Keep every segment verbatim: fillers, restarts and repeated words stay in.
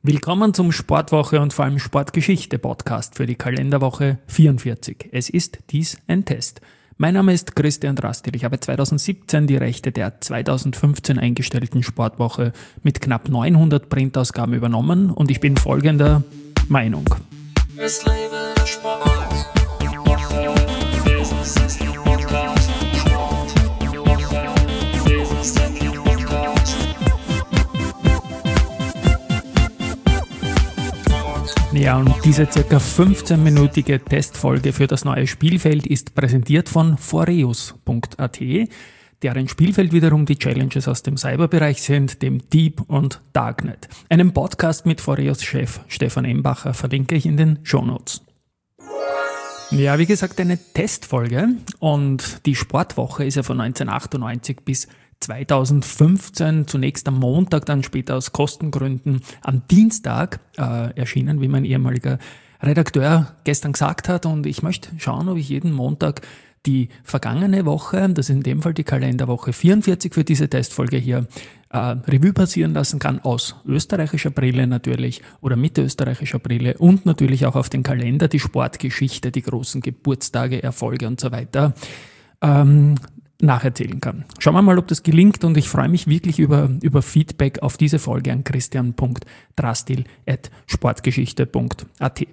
Willkommen zum Sportwoche und vor allem Sportgeschichte-Podcast für die Kalenderwoche vierundvierzig. Es ist dies ein Test. Mein Name ist Christian Drastil. Ich habe zweitausendsiebzehn die Rechte der zweitausendfünfzeen eingestellten Sportwoche mit knapp neunhundert Printausgaben übernommen und ich bin folgender Meinung. Es lebe der Sport. Dieses ist der Podcast. Sportwoche. Dieses ist der Podcast. Ja, und diese ca. fünfzehnminütige Testfolge für das neue Spielfeld ist präsentiert von foreus punkt a t, deren Spielfeld wiederum die Challenges aus dem Cyberbereich sind, dem Deep und Darknet. Einen Podcast mit Foreus-Chef Stefan Embacher verlinke ich in den Shownotes. Ja, wie gesagt, eine Testfolge und die Sportwoche ist ja von neunzehnhundertachtundneunzig bis zweitausendfünfzehn, zunächst am Montag, dann später aus Kostengründen am Dienstag äh, erschienen, wie mein ehemaliger Redakteur gestern gesagt hat. Und ich möchte schauen, ob ich jeden Montag die vergangene Woche, das ist in dem Fall die Kalenderwoche vierundvierzig für diese Testfolge hier, äh, Revue passieren lassen kann, aus österreichischer Brille natürlich oder mit österreichischer Brille und natürlich auch auf den Kalender, die Sportgeschichte, die großen Geburtstage, Erfolge und so weiter ähm, nacherzählen kann. Schauen wir mal, ob das gelingt und ich freue mich wirklich über, über Feedback auf diese Folge an christian punkt drastil at sportgeschichte punkt a t.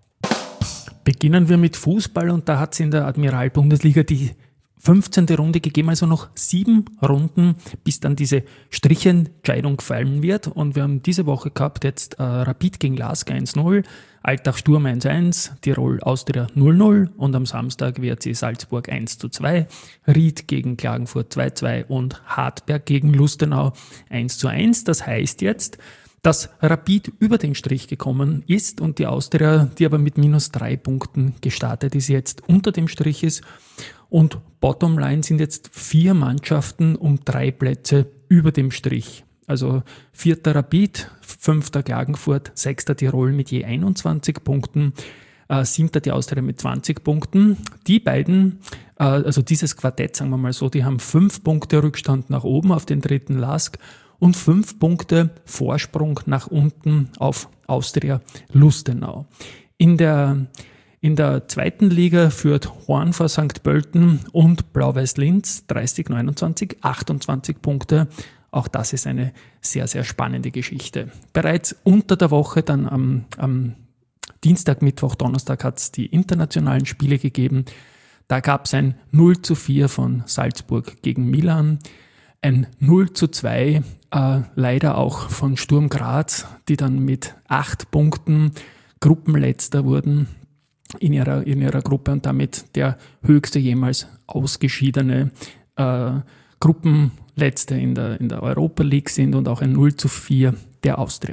Beginnen wir mit Fußball und da hat es in der Admiral-Bundesliga die fünfzehnte Runde gegeben, also noch sieben Runden, bis dann diese Strichentscheidung fallen wird. Und wir haben diese Woche gehabt jetzt äh, Rapid gegen Lask eins null, Altach Sturm eins eins, Tirol Austria null null und am Samstag W R C Salzburg eins zu zwei, Ried gegen Klagenfurt zwei zu zwei und Hartberg gegen Lustenau eins zu eins. Das heißt jetzt, dass Rapid über den Strich gekommen ist und die Austria, die aber mit minus drei Punkten gestartet ist, jetzt unter dem Strich ist. Und Bottomline sind jetzt vier Mannschaften um drei Plätze über dem Strich. Also vierter Rapid, fünfter Klagenfurt, sechster Tirol mit je einundzwanzig Punkten, äh, siebter die Austria mit zwanzig Punkten. Die beiden, äh, also dieses Quartett, sagen wir mal so, die haben fünf Punkte Rückstand nach oben auf den dritten Lask und fünf Punkte Vorsprung nach unten auf Austria Lustenau. In der In der zweiten Liga führt Horn vor Sankt Pölten und Blau-Weiß Linz dreißig neunundzwanzig, achtundzwanzig Punkte. Auch das ist eine sehr, sehr spannende Geschichte. Bereits unter der Woche, dann am, am Dienstag, Mittwoch, Donnerstag hat es die internationalen Spiele gegeben. Da gab es ein null zu vier von Salzburg gegen Milan, ein null zu zwei äh, leider auch von Sturm Graz, die dann mit acht Punkten Gruppenletzter wurden in ihrer, in ihrer Gruppe und damit der höchste jemals ausgeschiedene äh, Gruppenletzte in der, in der Europa League sind und auch ein null zu vier der Austria.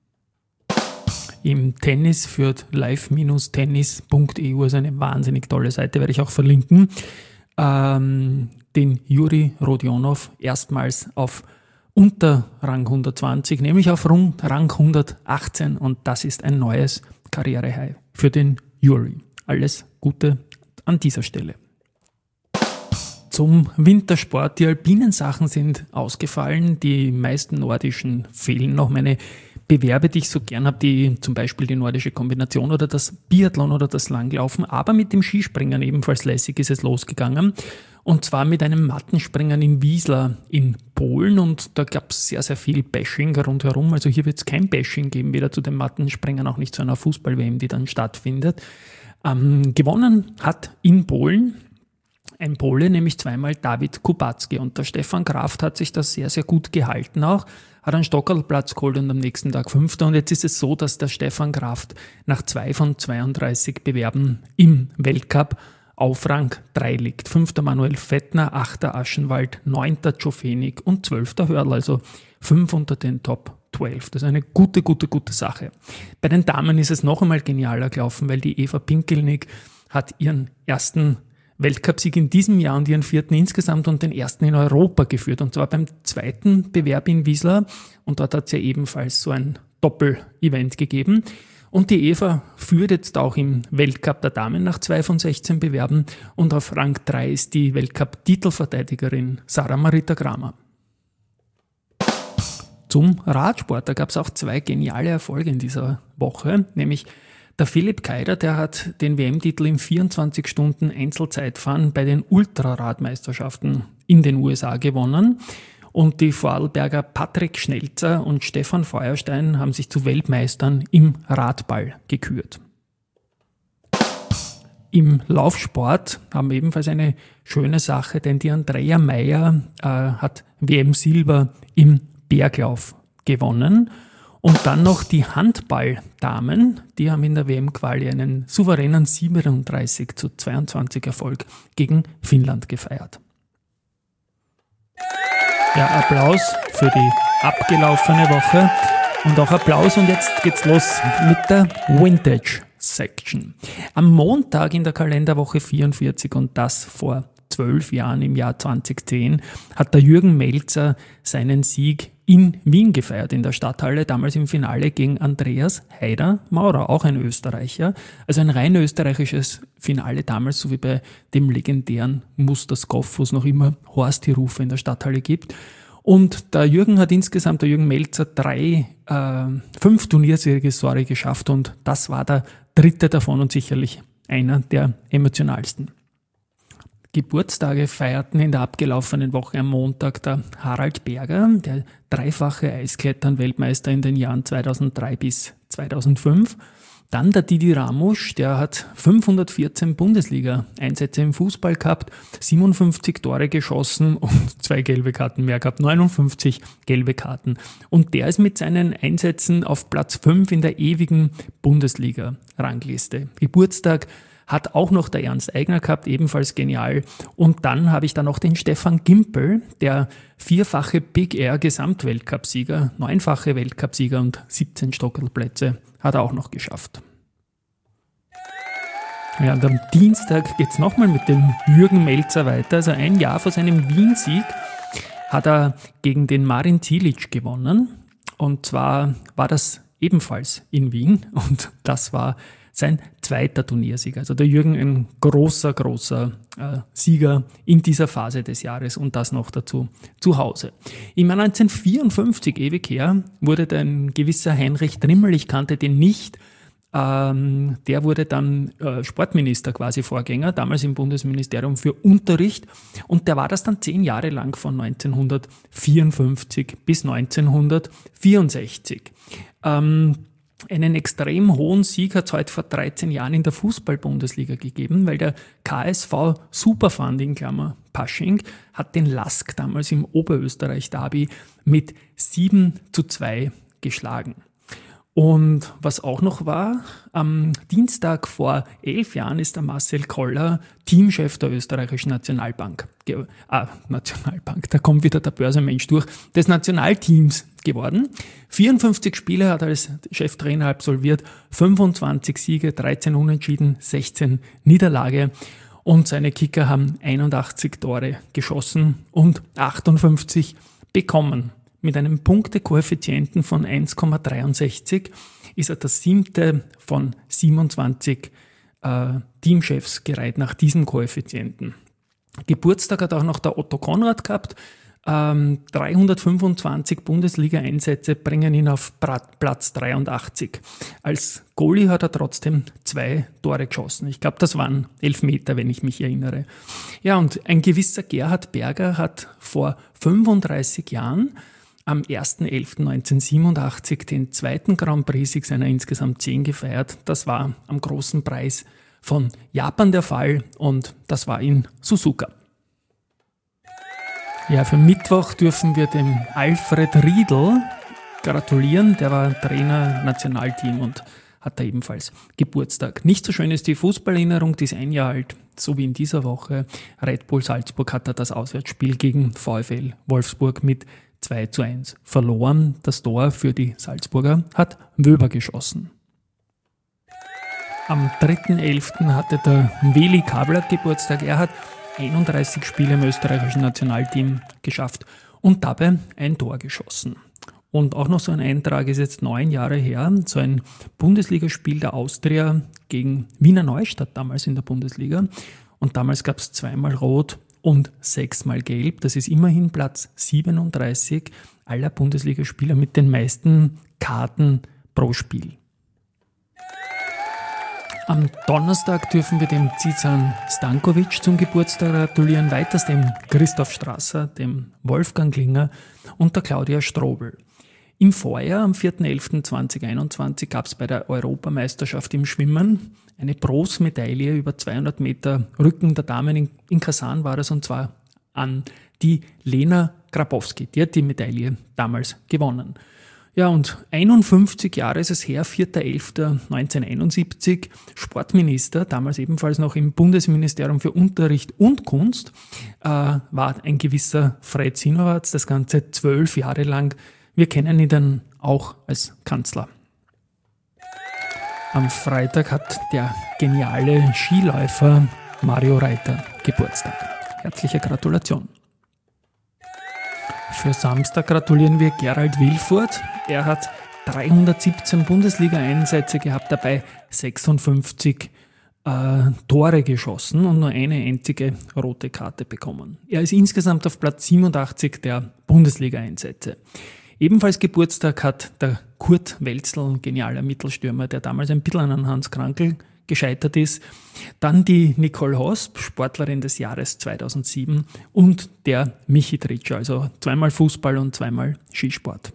Im Tennis führt live Bindestrich tennis punkt e u, also eine wahnsinnig tolle Seite, werde ich auch verlinken, ähm, den Juri Rodionov erstmals auf unter Rang hundertzwanzig, nämlich auf Rang hundertachtzehn und das ist ein neues Karrierehigh für den Juri. Alles Gute an dieser Stelle. Zum Wintersport. Die alpinen Sachen sind ausgefallen. Die meisten nordischen fehlen noch. Meine Bewerbe, die ich so gern habe, die zum Beispiel die nordische Kombination oder das Biathlon oder das Langlaufen. Aber mit dem Skispringen ebenfalls lässig ist es losgegangen. Und zwar mit einem Mattenspringen in Wiesla in Polen. Und da gab es sehr, sehr viel Bashing rundherum. Also hier wird es kein Bashing geben, weder zu den Mattenspringern, auch nicht zu einer Fußball-W M, die dann stattfindet. Ähm, gewonnen hat in Polen ein Pole, nämlich zweimal David Kubacki. Und der Stefan Kraft hat sich das sehr, sehr gut gehalten auch. Hat einen Stockerlplatz geholt und am nächsten Tag Fünfter. Und jetzt ist es so, dass der Stefan Kraft nach zwei von zweiunddreißig Bewerben im Weltcup auf Rang drei liegt. Fünfter Manuel Fettner, achter Aschenwald, neunter Jofenig und zwölfter Hörl, also fünf unter den Top zwölf. Das ist eine gute, gute, gute Sache. Bei den Damen ist es noch einmal genialer gelaufen, weil die Eva Pinkelnick hat ihren ersten Weltcupsieg in diesem Jahr und ihren vierten insgesamt und den ersten in Europa geführt. Und zwar beim zweiten Bewerb in Wiesla. Und dort hat es ja ebenfalls so ein Doppel-Event gegeben. Und die Eva führt jetzt auch im Weltcup der Damen nach zwei von sechzehn Bewerben. Und auf Rang drei ist die Weltcup-Titelverteidigerin Sarah Marita Kramer. zum Radsport. Da gab es auch zwei geniale Erfolge in dieser Woche, nämlich der Philipp Keider, der hat den W M-Titel im vierundzwanzig Stunden Einzelzeitfahren bei den Ultraradmeisterschaften in den U S A gewonnen. Und die Vorarlberger Patrick Schnelzer und Stefan Feuerstein haben sich zu Weltmeistern im Radball gekürt. Im Laufsport haben wir ebenfalls eine schöne Sache, denn die Andrea Meyer äh, hat W M-Silber im Berglauf gewonnen. Und dann noch die Handballdamen, die haben in der W M-Quali einen souveränen siebenunddreißig zu zweiundzwanzig Erfolg gegen Finnland gefeiert. Ja, Applaus für die abgelaufene Woche und auch Applaus und jetzt geht's los mit der Vintage Section. Am Montag in der Kalenderwoche vierundvierzig und das vor zwölf Jahren im Jahr zweitausendzehn hat der Jürgen Melzer seinen Sieg in Wien gefeiert, in der Stadthalle, damals im Finale gegen Andreas Haider-Maurer, auch ein Österreicher. Also ein rein österreichisches Finale damals, so wie bei dem legendären Musterskoff, wo es noch immer Horsti-Rufe in der Stadthalle gibt. Und der Jürgen hat insgesamt, der Jürgen Melzer, drei, äh, fünf Turniersiege geschafft und das war der dritte davon und sicherlich einer der emotionalsten. Geburtstage feierten in der abgelaufenen Woche am Montag der Harald Berger, der dreifache Eisklettern-Weltmeister in den Jahren zweitausenddrei bis zweitausendfünf. Dann der Didi Ramusch, der hat fünfhundertvierzehn Bundesliga-Einsätze im Fußball gehabt, siebenundfünfzig Tore geschossen und zwei gelbe Karten mehr gehabt, neunundfünfzig gelbe Karten. Und der ist mit seinen Einsätzen auf Platz fünf in der ewigen Bundesliga-Rangliste. Geburtstag hat auch noch der Ernst Eigner gehabt, ebenfalls genial. Und dann habe ich da noch den Stefan Gimpel, der vierfache Big Air Gesamtweltcupsieger, neunfache Weltcupsieger und siebzehn Stockerlplätze hat er auch noch geschafft. Ja, und am Dienstag geht es nochmal mit dem Jürgen Melzer weiter. Also ein Jahr vor seinem Wien-Sieg hat er gegen den Marin Cilic gewonnen. Und zwar war das ebenfalls in Wien und das war sein zweiter Turniersieg. Also der Jürgen ein großer, großer äh, Sieger in dieser Phase des Jahres und das noch dazu zu Hause. Im Jahr neunzehnhundertvierundfünfzig, ewig her, wurde ein gewisser Heinrich Trimmel, ich kannte den nicht, ähm, der wurde dann äh, Sportminister, quasi Vorgänger, damals im Bundesministerium für Unterricht und der war das dann zehn Jahre lang von neunzehnhundertvierundfünfzig bis neunzehnhundertvierundsechzig. Ähm, Einen extrem hohen Sieg hat es heute vor dreizehn Jahren in der Fußball-Bundesliga gegeben, weil der K S V Superfund in Klammer Pasching hat den Lask damals im Oberösterreich-Derby mit sieben zu zwei geschlagen. Und was auch noch war, am Dienstag vor elf Jahren ist der Marcel Koller Teamchef der österreichischen Nationalbank, ge- ah, Nationalbank, da kommt wieder der Börsenmensch durch, des Nationalteams geworden. vierundfünfzig Spiele hat er als Cheftrainer absolviert, fünfundzwanzig Siege, dreizehn Unentschieden, sechzehn Niederlage und seine Kicker haben einundachtzig Tore geschossen und achtundfünfzig bekommen. Mit einem Punktekoeffizienten von eins Komma dreiundsechzig ist er der siebte von siebenundzwanzig äh, Teamchefs gereiht nach diesem Koeffizienten. Geburtstag hat auch noch der Otto Konrad gehabt. Ähm, dreihundertfünfundzwanzig Bundesliga-Einsätze bringen ihn auf Platz dreiundachtzig. Als Goalie hat er trotzdem zwei Tore geschossen. Ich glaube, das waren Elfmeter, wenn ich mich erinnere. Ja, und ein gewisser Gerhard Berger hat vor fünfunddreißig Jahren am erster elfter neunzehnhundertsiebenundachtzig den zweiten Grand Prix-Sieg seiner insgesamt zehn gefeiert. Das war am großen Preis von Japan der Fall und das war in Suzuka. Ja, für Mittwoch dürfen wir dem Alfred Riedl gratulieren. Der war Trainer Nationalteam und hat da ebenfalls Geburtstag. Nicht so schön ist die Fußballerinnerung, die ist ein Jahr alt, so wie in dieser Woche. Red Bull Salzburg hat da das Auswärtsspiel gegen VfL Wolfsburg mit zwei zu eins verloren. Das Tor für die Salzburger hat Wöber geschossen. Am dritten elften hatte der Veli Kabler Geburtstag. Er hat einunddreißig Spiele im österreichischen Nationalteam geschafft und dabei ein Tor geschossen. Und auch noch so ein Eintrag ist jetzt neun Jahre her, so ein Bundesligaspiel der Austria gegen Wiener Neustadt damals in der Bundesliga. Und damals gab es zweimal Rot und sechsmal gelb. Das ist immerhin Platz siebenunddreißig aller Bundesligaspieler mit den meisten Karten pro Spiel. Am Donnerstag dürfen wir dem Zizan Stankovic zum Geburtstag gratulieren, weiters dem Christoph Strasser, dem Wolfgang Klinger und der Claudia Strobel. Im Vorjahr, am vierter elfter zweitausendeinundzwanzig, gab es bei der Europameisterschaft im Schwimmen eine Bronzemedaille über zweihundert Meter Rücken der Damen. In, in Kasan war das, und zwar an die Lena Grabowski. Die hat die Medaille damals gewonnen. Ja, und einundfünfzig Jahre ist es her, vierter elfter neunzehnhunderteinundsiebzig, Sportminister, damals ebenfalls noch im Bundesministerium für Unterricht und Kunst, äh, war ein gewisser Fred Sinowatz, das Ganze zwölf Jahre lang. Wir kennen ihn dann auch als Kanzler. Am Freitag hat der geniale Skiläufer Mario Reiter Geburtstag. Herzliche Gratulation. Für Samstag gratulieren wir Gerald Wilfurt. Er hat dreihundertsiebzehn Bundesliga-Einsätze gehabt, dabei sechsundfünfzig äh, Tore geschossen und nur eine einzige rote Karte bekommen. Er ist insgesamt auf Platz siebenundachtzig der Bundesliga-Einsätze. Ebenfalls Geburtstag hat der Kurt Welzl, ein genialer Mittelstürmer, der damals ein bisschen an Hans Krankl gescheitert ist. Dann die Nicole Hosp, Sportlerin des Jahres zweitausendsieben, und der Michi Tritscher, also zweimal Fußball und zweimal Skisport.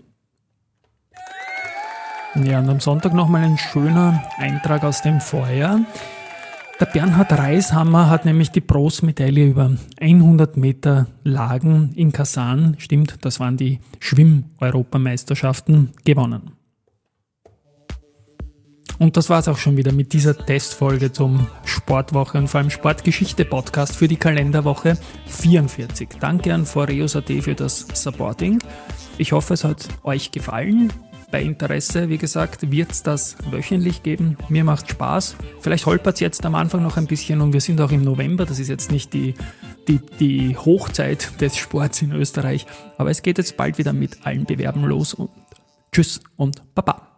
Ja, und am Sonntag nochmal ein schöner Eintrag aus dem Vorjahr. Der Bernhard Reishammer hat nämlich die Bronzemedaille über hundert Meter Lagen in Kasan, stimmt, das waren die Schwimm-Europameisterschaften, gewonnen. Und das war es auch schon wieder mit dieser Testfolge zum Sportwoche und vor allem Sportgeschichte-Podcast für die Kalenderwoche vierundvierzig. Danke an foreos punkt at für das Supporting. Ich hoffe, es hat euch gefallen. Bei Interesse, wie gesagt, wird es das wöchentlich geben. Mir macht Spaß. Vielleicht holpert es jetzt am Anfang noch ein bisschen und wir sind auch im November. Das ist jetzt nicht die, die, die Hochzeit des Sports in Österreich. Aber es geht jetzt bald wieder mit allen Bewerben los. Und tschüss und Baba.